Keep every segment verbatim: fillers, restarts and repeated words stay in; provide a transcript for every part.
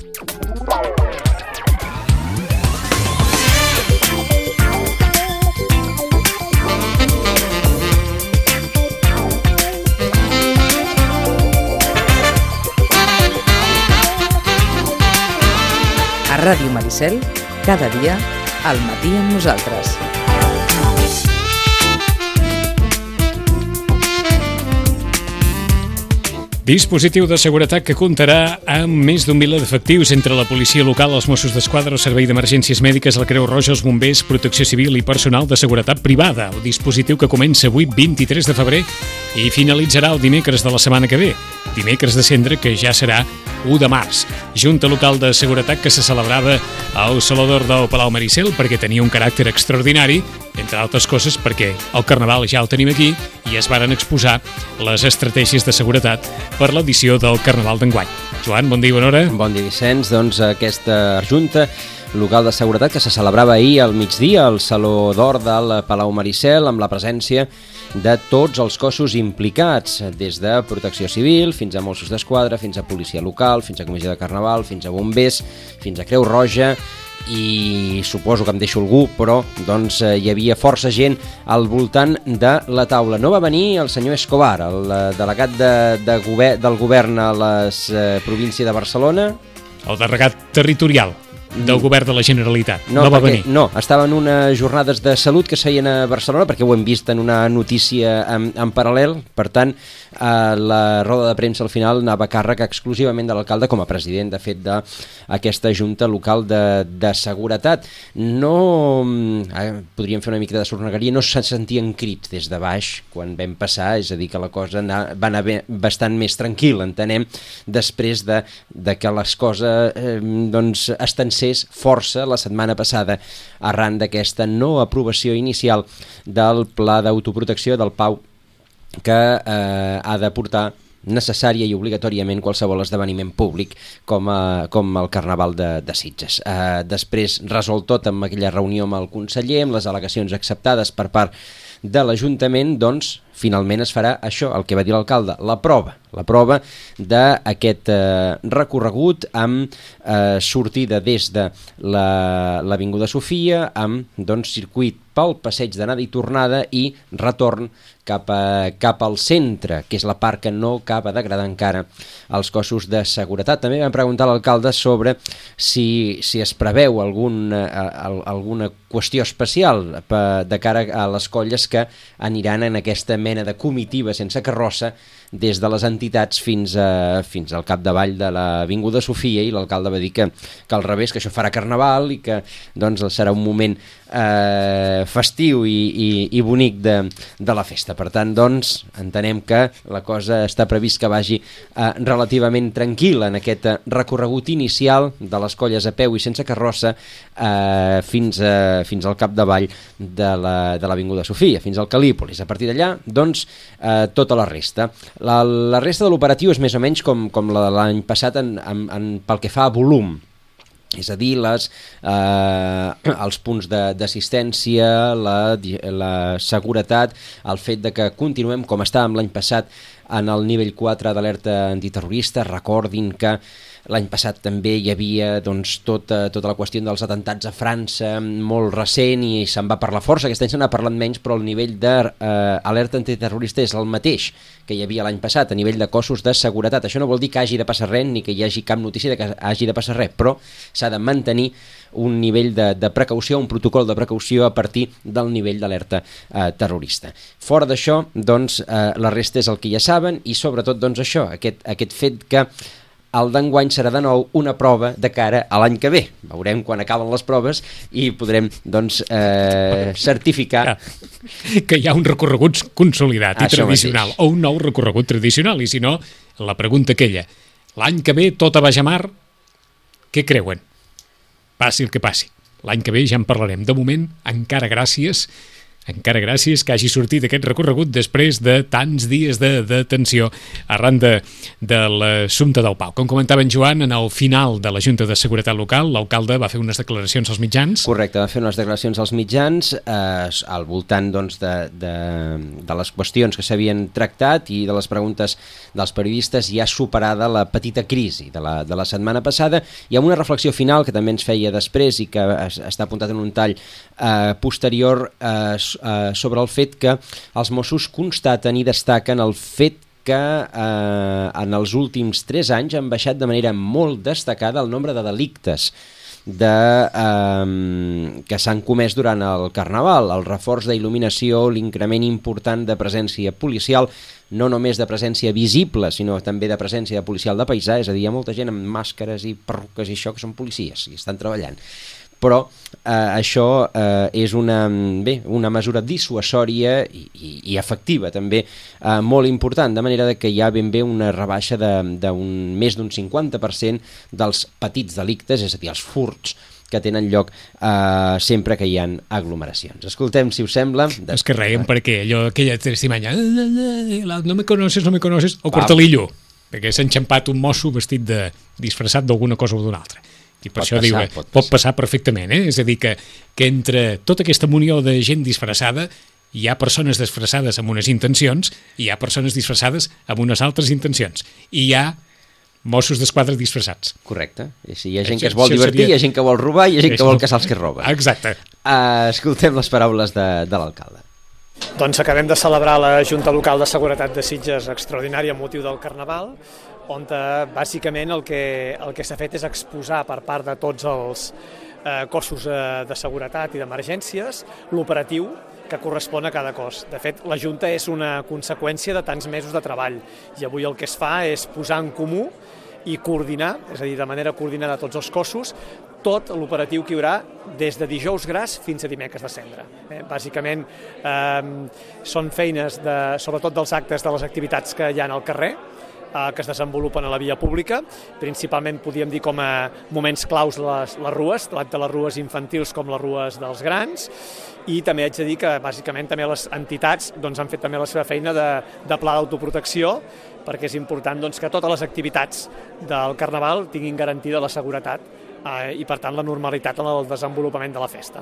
A Ràdio Maricel, cada dia, al matí amb nosaltres. Dispositiu de seguretat que comptarà amb més d'un miler d'efectius entre la policia local, els Mossos d'Esquadra, el Servei d'Emergències Mèdiques, la Creu Roja, els bombers, protecció civil i personal de seguretat privada. El dispositiu que comença avui, vint-i-tres de febrer, i finalitzarà el dimecres de la setmana que ve. Dimecres de Cendra, que ja serà u de març. Junta local de seguretat que se celebrava al Saló d'Or del Palau Maricel perquè tenia un caràcter extraordinari, entre altres coses perquè el Carnaval ja el tenim aquí i es varen exposar les estratègies de seguretat per l'edició del Carnaval d'enguany. Joan, bon dia i bona hora. Bon dia, Vicenç. Doncs aquesta junta local de seguretat que se celebrava ahir al migdia al Saló d'Or del Palau Maricel amb la presència de tots els cossos implicats, des de Protecció Civil fins a Mossos d'Esquadra, fins a Policia Local, fins a Comissió de Carnaval, fins a Bombers, fins a Creu Roja, i suposo que em deixo algú, però doncs hi havia força gent al voltant de la taula. No va venir el senyor Escobar, el delegat de, de govern, del govern a la eh, província de Barcelona. El delegat territorial del govern de la Generalitat. No, no va perquè, venir. No, estava en unes jornades de salut que es feien a Barcelona, perquè ho hem vist en una notícia en, en paral·lel. Per tant, eh, la roda de premsa al final anava a càrrec exclusivament de l'alcalde com a president, de fet, d'aquesta junta local de, de seguretat. No, eh, podríem fer una mica de sornegueria, no se sentien crits des de baix quan vam passar, és a dir, que la cosa va anar bé, bastant més tranquil, entenem, després de, de que les coses eh, doncs, estan força la setmana passada arran d'aquesta no aprovació inicial del pla d'autoprotecció del Pau que eh, ha de portar necessària i obligatòriament qualsevol esdeveniment públic com, a, com el Carnaval de, de Sitges. Eh, després resol tot amb aquella reunió amb el conseller, amb les al·legacions acceptades per part de l'Ajuntament, doncs finalment es farà això, el que va dir l'alcalde, la prova, la prova d'aquest eh, recorregut amb eh, sortida des de l'Avinguda Sofia, amb doncs, circuit pel passeig d'anada i tornada i retorn cap, a, cap al centre, que és la part que no acaba d'agradar encara als cossos de seguretat. També vam preguntar a l'alcalde sobre si, si es preveu algun, eh, alguna qüestió especial de cara a les colles que aniran en aquesta mena de comitiva sense carrossa des de les entitats fins, a, fins al capdavall de l'Avinguda Sofia, i l'alcalde va dir que, que al revés, que això farà Carnaval i que doncs, serà un moment eh, festiu i, i, i bonic de, de la festa. Per tant, doncs, entenem que la cosa està previst que vagi eh, relativament tranquil·la en aquest recorregut inicial de les colles a peu i sense carrossa eh, fins, a, fins al capdavall de l'Avinguda la, Sofia, fins al Calípolis. A partir d'allà, doncs, eh, tota la resta. La, la resta de l'operatiu és més o menys com, com la de l'any passat en, en, en, pel que fa a volum. És a dir, les, eh, els punts d'assistència, la, la seguretat, el fet de que continuem com estàvem l'any passat en el nivell quatre d'alerta antiterrorista. Recordin que l'any passat també hi havia doncs, tota, tota la qüestió dels atentats a França molt recent i se'n va parlar força. Aquest any se n'ha parlat menys, però el nivell d'alerta eh, antiterrorista és el mateix que hi havia l'any passat a nivell de cossos de seguretat. Això no vol dir que hagi de passar res ni que hi hagi cap notícia de que hagi de passar res, però s'ha de mantenir un nivell de, de precaució, un protocol de precaució a partir del nivell d'alerta eh, terrorista. Fora d'això, doncs, eh, la resta és el que ja saben, i sobretot doncs, això, aquest, aquest fet que el d'enguany serà de nou una prova de cara a l'any que ve. Veurem quan acaben les proves i podrem doncs, eh, certificar que hi ha un recorregut consolidat i això tradicional, mateix. o un nou recorregut tradicional. I si no, la pregunta aquella, l'any que ve tot a Bajamar, què creuen? Passi el que passi. L'any que ve ja en parlarem. De moment, encara gràcies encara gràcies que hagi sortit aquest recorregut després de tants dies de detenció arran de, de l'assumpte del Pau. Com comentava en Joan, en el final de la Junta de Seguretat Local, l'alcalde va fer unes declaracions als mitjans. Correcte, va fer unes declaracions als mitjans eh, al voltant doncs, de, de, de les qüestions que s'havien tractat i de les preguntes dels periodistes, ja superada la petita crisi de la, de la setmana passada, i amb una reflexió final que també ens feia després i que es, està apuntat en un tall eh, posterior eh, eh, sobre el fet que els Mossos constaten i destaquen el fet que eh, en els últims tres anys han baixat de manera molt destacada el nombre de delictes de, eh, que s'han comès durant el Carnaval, el reforç d'il·luminació, l'increment important de presència policial, no només de presència visible, sinó també de presència de policial de paisà, és a dir, hi ha molta gent amb màscares i perruques i això que són policies i estan treballant. Però eh, això eh, és una, bé, una mesura dissuasòria i, i, i efectiva també eh, molt important, de manera que hi ha ben bé una rebaixa de, de un, més d'un cinquanta per cent dels petits delictes, és a dir, els furts que tenen lloc eh, sempre que hi ha aglomeracions. Escoltem, si us sembla... De... És que reiem perquè allò, aquella testimanya, no me conoces, no me conoces, o Cortalillo, perquè s'ha enxampat un mosso vestit de disfressat d'alguna cosa o d'una altra. I per pot això passar, diu, pot, pot passar perfectament, eh? És a dir, que, que entre tota aquesta munió de gent disfressada hi ha persones disfressades amb unes intencions i hi ha persones disfressades amb unes altres intencions. I hi ha Mossos d'Esquadra disfressats. Correcte. Si hi ha gent que es vol divertir, seria... hi ha gent que vol robar i hi ha gent que vol caçar els que roben. Exacte. Uh, escoltem les paraules de, de l'alcalde. Doncs acabem de celebrar la Junta Local de Seguretat de Sitges extraordinària amb motiu del Carnaval, on bàsicament el que, el que s'ha fet és exposar per part de tots els eh, cossos eh, de seguretat i d'emergències l'operatiu que correspon a cada cos. De fet, la Junta és una conseqüència de tants mesos de treball i avui el que es fa és posar en comú i coordinar, és a dir, de manera coordinada tots els cossos, tot l'operatiu que hi haurà des de dijous gras fins a dimecres de cendra. Eh, bàsicament, eh, són feines, de, sobretot dels actes de les activitats que hi ha al carrer, eh, que es desenvolupen a la via pública, principalment podríem dir com a moments claus les, les rues, tant de les rues infantils com les rues dels grans, i també haig de dir que bàsicament també les entitats doncs, han fet també la seva feina de, de pla d'autoprotecció, perquè és important doncs, que totes les activitats del Carnaval tinguin garantida la seguretat eh, i per tant la normalitat en el desenvolupament de la festa.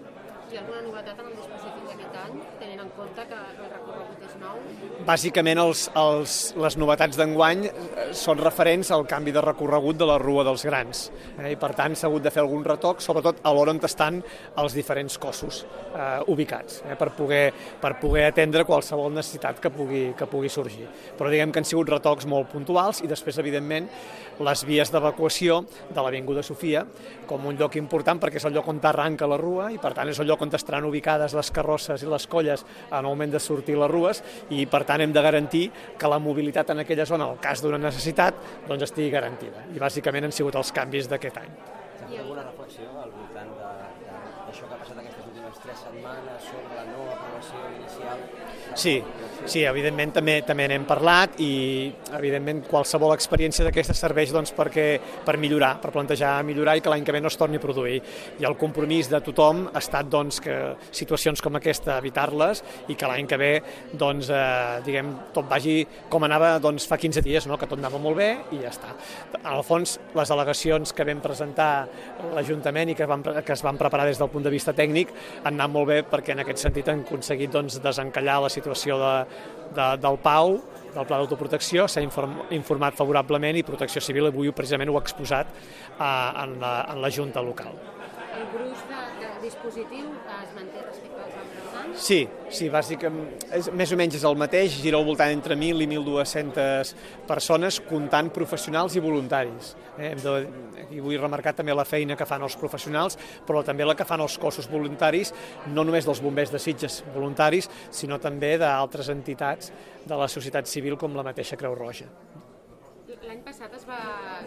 Hi ha alguna novetat en el dispositiu d'aquest any, tenint en compte que el recorregut és nou? Bàsicament els, els, les novetats d'enguany són referents al canvi de recorregut de la Rua dels Grans eh, i per tant s'ha hagut de fer algun retoc, sobretot a l'hora on estan els diferents cossos eh, ubicats eh, per, poder, per poder atendre qualsevol necessitat que pugui, que pugui sorgir. Però diguem que han sigut retocs molt puntuals i després evidentment les vies d'evacuació de l'Avinguda Sofia com un lloc important perquè és el lloc on arranca la rua i per tant és el lloc on estaran ubicades les carrosses i les colles en el moment de sortir les rues i per tant hem de garantir que la mobilitat en aquella zona, en el cas d'una necessitat, doncs estigui garantida. I bàsicament han sigut els canvis d'aquest any. Hi ha alguna reflexió al voltant d'això que ha passat aquestes últimes tres setmanes sobre la no aprovació inicial? Sí, sí, evidentment també també n'hem parlat i evidentment qualsevol experiència d'aquesta serveix doncs, perquè, per millorar, per plantejar millorar i que l'any que ve no es torni a produir. I el compromís de tothom ha estat doncs, que situacions com aquesta evitar-les i que l'any que ve doncs, eh, diguem, tot vagi com anava doncs, fa quinze dies, no? Que tot anava molt bé i ja està. En el fons, les al·legacions que vam presentar l'Ajuntament i que, van, que es van preparar des del punt de vista tècnic han anat molt bé perquè en aquest sentit han aconseguit doncs, desencallar la situació de, de, del Pau, del Pla d'Autoprotecció, s'ha inform, informat favorablement i Protecció Civil avui precisament ho ha exposat eh, en, la, en la Junta local. El gruix de, de dispositiu es manté respecte als altres anys? Sí, sí, bàsicament, és, més o menys és el mateix, gira al voltant entre mil i mil dues-centes persones, comptant professionals i voluntaris. Eh, de, aquí vull remarcar també la feina que fan els professionals, però també la que fan els cossos voluntaris, no només dels bombers de Sitges voluntaris, sinó també d'altres entitats de la societat civil com la mateixa Creu Roja. L'any passat es va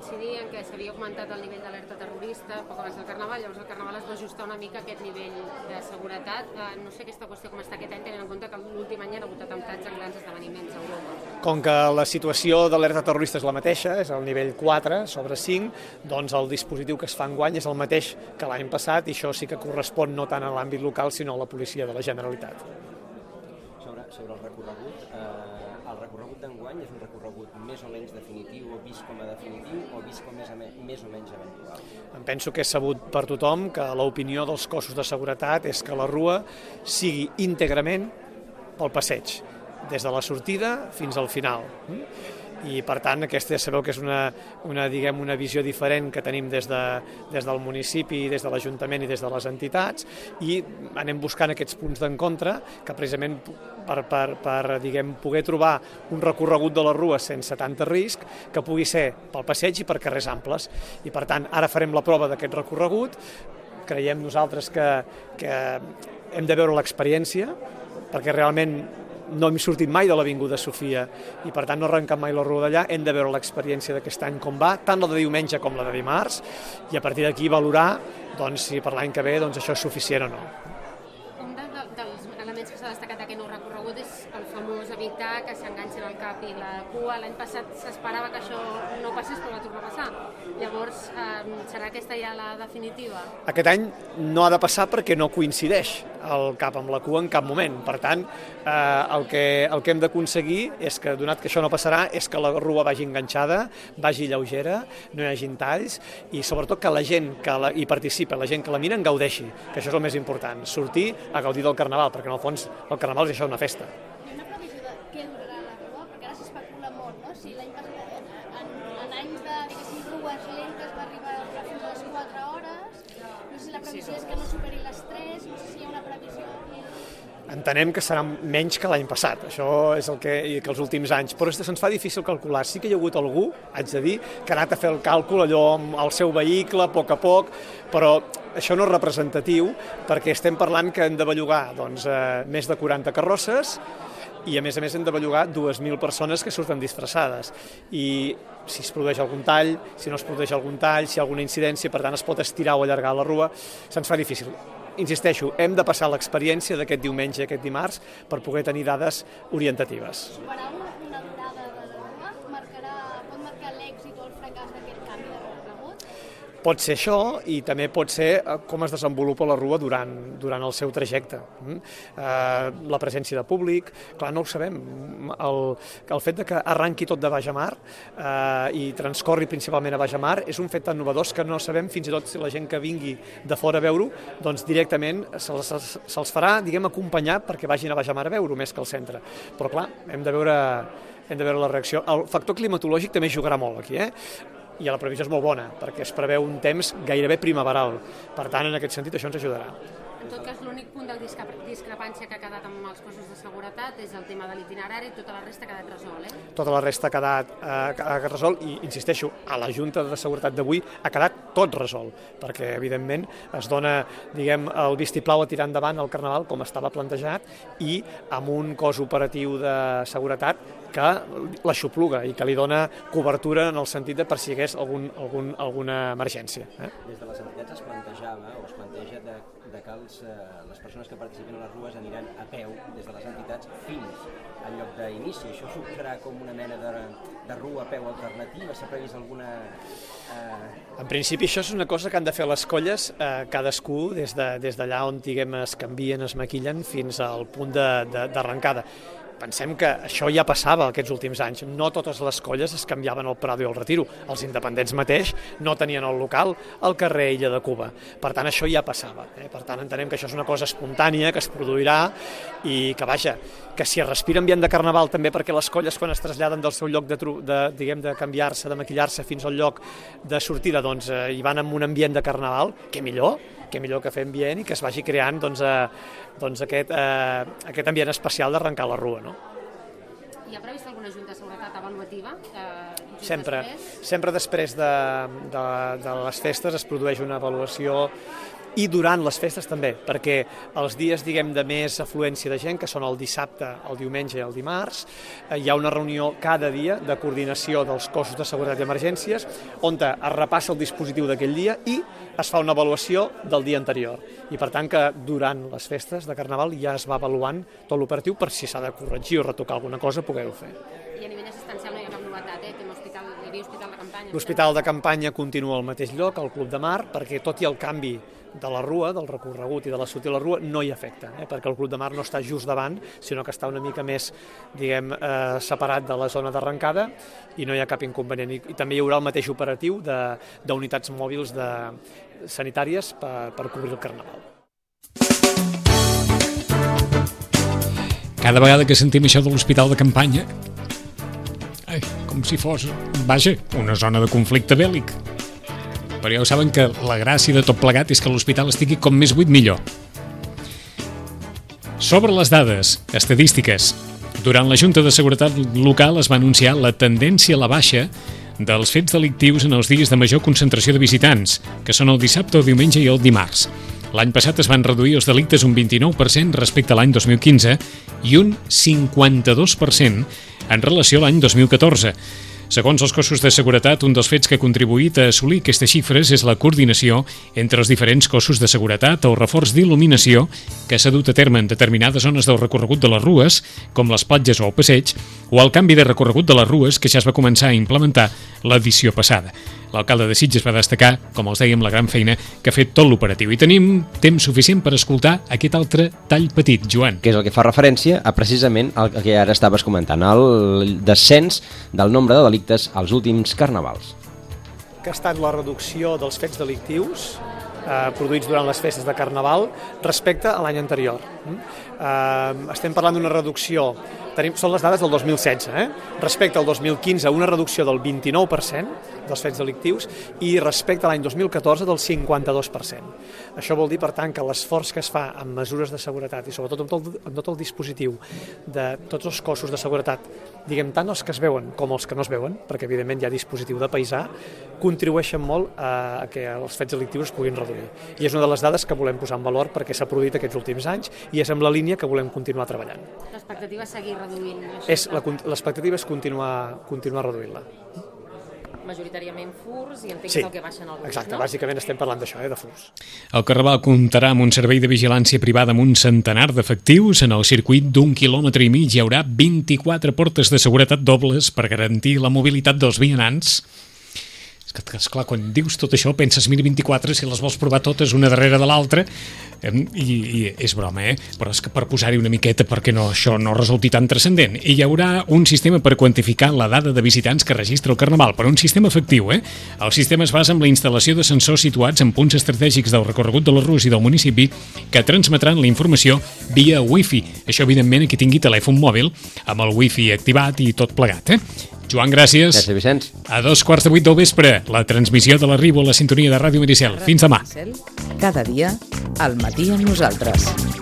coincidir en que s'havia augmentat el nivell d'alerta terrorista poc abans del Carnaval, llavors el Carnaval es va ajustar una mica a aquest nivell de seguretat. Eh, no sé aquesta qüestió com està aquest any, tenint en compte que l'últim any hi ha hagut atemptats en grans esdeveniments a Europa. Com que la situació d'alerta terrorista és la mateixa, és el nivell quatre sobre cinc, doncs el dispositiu que es fa enguany és el mateix que l'any passat i això sí que correspon no tant a l'àmbit local sinó a la policia de la Generalitat. Sobre, sobre el recorregut, eh, el recorregut d'enguany és un recorregut més o menys definitiu o vist com a definitiu o vist com més, a me, més o menys eventual? Em penso que és sabut per tothom que l'opinió dels cossos de seguretat és que la rua sigui íntegrament pel passeig, des de la sortida fins al final. I per tant aquesta ja sabeu que és una, una, diguem, una visió diferent que tenim des, de, des del municipi, des de l'Ajuntament i des de les entitats i anem buscant aquests punts d'encontre que precisament per, per, per diguem, poder trobar un recorregut de la rua sense tant risc que pugui ser pel passeig i per carrers amples. I per tant ara farem la prova d'aquest recorregut, creiem nosaltres que, que hem de veure l'experiència perquè realment no hem sortit mai de l'Avinguda Sofia i per tant no arrencam mai la rua d'allà, hem de veure l'experiència d'aquest any com va, tant la de diumenge com la de dimarts i a partir d'aquí valorar doncs, si per l'any que ve doncs, això és suficient o no. Un de, de, dels elements que s'ha destacat d'aquest nou recorregut és el famós evitar que s'enganxin el cap i la cua. L'any passat s'esperava que això no passés però va tornar a passar. Llavors, eh, serà aquesta ja la definitiva? Aquest any no ha de passar perquè no coincideix el cap amb la cua en cap moment. Per tant, eh, el, que, el que hem d'aconseguir és que, donat que això no passarà, és que la rua vagi enganxada, vagi lleugera, no hi hagin talls i sobretot que la gent que la, hi participa, la gent que la mira, en gaudeixi, que això és el més important, sortir a gaudir del Carnaval, perquè en el fons el Carnaval és això, una festa. Hi ha una previsió de què durarà la rua? Perquè ara s'especula molt, no? Si l'any passat, en, en anys de, diguéssim, rues lentes va arribar fins a les quatre hores, no sé si la previsió és que no superi les tres, no sé si hi ha una previsió. Entenem que serà menys que l'any passat, això és el que, que els últims anys, però se'ns fa difícil calcular. Sí que hi ha hagut algú, haig de dir, que ha anat a fer el càlcul allò amb el seu vehicle, a poc a poc, però això no és representatiu perquè estem parlant que hem de bellugar doncs, eh, més de quaranta carrosses i a més a més hem de bellugar dues mil persones que surten disfressades i si es produeix algun tall, si no es produeix algun tall, si hi ha alguna incidència, per tant es pot estirar o allargar la rua, se'ns fa difícil. Insisteixo, hem de passar l'experiència d'aquest diumenge i aquest dimarts per poder tenir dades orientatives. Superar una, una durada de la rua marcarà, pot marcar l'èxit o el fracàs d'aquest canvi de recorregut? Pot ser això i també pot ser com es desenvolupa la rua durant, durant el seu trajecte. Eh, la presència de públic, clar, no ho sabem. El, el fet de que arranqui tot de baix a mar eh, i transcorri principalment a baix a mar és un fet tan novedós que no sabem fins i tot si la gent que vingui de fora a veure-ho doncs directament se'ls, se'ls farà diguem, acompanyar perquè vagin a baix a mar a veure-ho més que al centre. Però clar, hem de veure, hem de veure la reacció. El factor climatològic també jugarà molt aquí, eh? I la previsió és molt bona, perquè es preveu un temps gairebé primaveral. Per tant, en aquest sentit, això ens ajudarà. En tot cas, l'únic punt de discrepància que ha quedat amb els cossos de seguretat és el tema de l'itinerari, tota la resta ha quedat resolt, eh? Tota la resta ha quedat, eh, ha quedat resolt i, insisteixo, a la Junta de Seguretat d'avui ha quedat tot resolt, perquè, evidentment, es dona, diguem, el vistiplau a tirar endavant el Carnaval com estava plantejat i amb un cos operatiu de seguretat que l'aixopluga i que li dona cobertura en el sentit de per si hi hagués algun, algun, alguna emergència. Eh? Des de les entitats es plantejava o es planteja de, de que els, eh, les persones que participen a les rues aniran a peu des de les entitats fins al lloc d'inici. Això suposarà com una mena de, de rua a peu alternativa? S'ha previst alguna... Eh... En principi això és una cosa que han de fer les colles eh, cadascú des d'allà de, des on diguem, es canvien, es maquillen fins al punt d'arrencada. Pensem que això ja passava aquests últims anys. No totes les colles es canviaven al Prado i al Retiro. Els independents mateix no tenien el local al carrer Illa de Cuba. Per tant, això ja passava. Eh? Per tant, entenem que això és una cosa espontània que es produirà i que, vaja, que si es respira ambient de Carnaval també perquè les colles quan es traslladen del seu lloc de, de, diguem, de canviar-se, de maquillar-se fins al lloc de sortida, doncs eh, hi van amb un ambient de Carnaval, que millor, que millor que fer ambient i que es vagi creant doncs, eh, doncs aquest, eh, aquest ambient especial d'arrencar la rua. No? Hi ha previst alguna junta de seguretat avaluativa? Eh, sempre, després? sempre després de, de, de les festes es produeix una avaluació i durant les festes també, perquè els dies, diguem, de més afluència de gent, que són el dissabte, el diumenge i el dimarts, eh, hi ha una reunió cada dia de coordinació dels cossos de seguretat i emergències, on es repassa el dispositiu d'aquell dia i es fa una avaluació del dia anterior. I per tant que durant les festes de Carnaval ja es va avaluant tot l'operatiu per si s'ha de corregir o retocar alguna cosa, poder-ho fer. I a nivell assistencial no hi ha cap novetat, eh? Tema hospital, hi havia hospital de campanya. L'hospital de campanya continua al mateix lloc, al Club de Mar, perquè tot i el canvi de la rua, del recorregut i de la sortida de la rua, no hi afecta, eh? perquè el Club de Mar no està just davant, sinó que està una mica més, diguem, eh, separat de la zona d'arrencada i no hi ha cap inconvenient. I, i també hi haurà el mateix operatiu d'unitats mòbils de, sanitàries per, per cobrir el Carnaval. Cada vegada que sentim això de l'hospital de campanya, ai, com si fos, vaja, una zona de conflicte bèl·lic. Però ja ho saben que la gràcia de tot plegat és que l'hospital estigui com més buit millor. Sobre les dades estadístiques, durant la Junta de Seguretat Local es va anunciar la tendència a la baixa dels fets delictius en els dies de major concentració de visitants, que són el dissabte, el diumenge i el dimarts. L'any passat es van reduir els delictes un vint-i-nou per cent respecte a l'any dos mil quinze i un cinquanta-dos per cent en relació a l'any dos mil catorze. Segons els cossos de seguretat, un dels fets que ha contribuït a assolir aquestes xifres és la coordinació entre els diferents cossos de seguretat o reforç d'il·luminació que s'ha dut a terme en determinades zones del recorregut de les rues, com les platges o el passeig, o el canvi de recorregut de les rues que ja es va començar a implementar l'edició passada. L'alcalde de Sitges va destacar, com els dèiem, la gran feina que ha fet tot l'operatiu. I tenim temps suficient per escoltar aquest altre tall petit, Joan. Que és el que fa referència a precisament el que ara estaves comentant, el descens del nombre de delictes als últims carnavals. Que ha estat la reducció dels fets delictius eh, produïts durant les festes de Carnaval respecte a l'any anterior. Eh, estem parlant d'una reducció, tenim, són les dades del dos mil setze, eh? respecte al dos mil quinze una reducció del vint-i-nou per cent dels fets delictius i respecte a l'any dos mil catorze del cinquanta-dos per cent. Això vol dir, per tant, que l'esforç que es fa amb mesures de seguretat i sobretot amb tot, amb tot el dispositiu de tots els cossos de seguretat, diguem tant els que es veuen com els que no es veuen, perquè evidentment hi ha dispositiu de paisà, contribueixen molt a que els fets delictius es puguin reduir. I és una de les dades que volem posar en valor perquè s'ha produït aquests últims anys i és amb la línia que volem continuar treballant. L'expectativa és seguir reduint. L'expectativa és continuar, continuar reduint-la. Majoritàriament furs i entenc sí, el que baixen alguns, exacte, no? Bàsicament estem parlant d'això, eh, de furs. El Carnaval comptarà amb un servei de vigilància privada amb un centenar d'efectius. En el circuit d'un quilòmetre i mig hi haurà vint-i-quatre portes de seguretat dobles per garantir la mobilitat dels vianants. És que, esclar, quan dius tot això penses, mira, vint-i-quatre, si les vols provar totes una darrere de l'altra, i, i és broma, eh? Però és que per posar-hi una miqueta perquè no, això no resulti tan transcendent. I hi haurà un sistema per quantificar la dada de visitants que registra el Carnaval, però un sistema efectiu, eh? El sistema es basa en la instal·lació de sensors situats en punts estratègics del recorregut de les rues i del municipi que transmetran la informació via wifi. Això, evidentment, a qui tingui telèfon mòbil amb el wifi activat i tot plegat, eh? Joan, gràcies. Gràcies, Vicenç. A dos quarts de vuit del vespre, la transmissió de l'arribo a la sintonia de Ràdio Maricel. Fins demà. Cada dia, al matí amb nosaltres.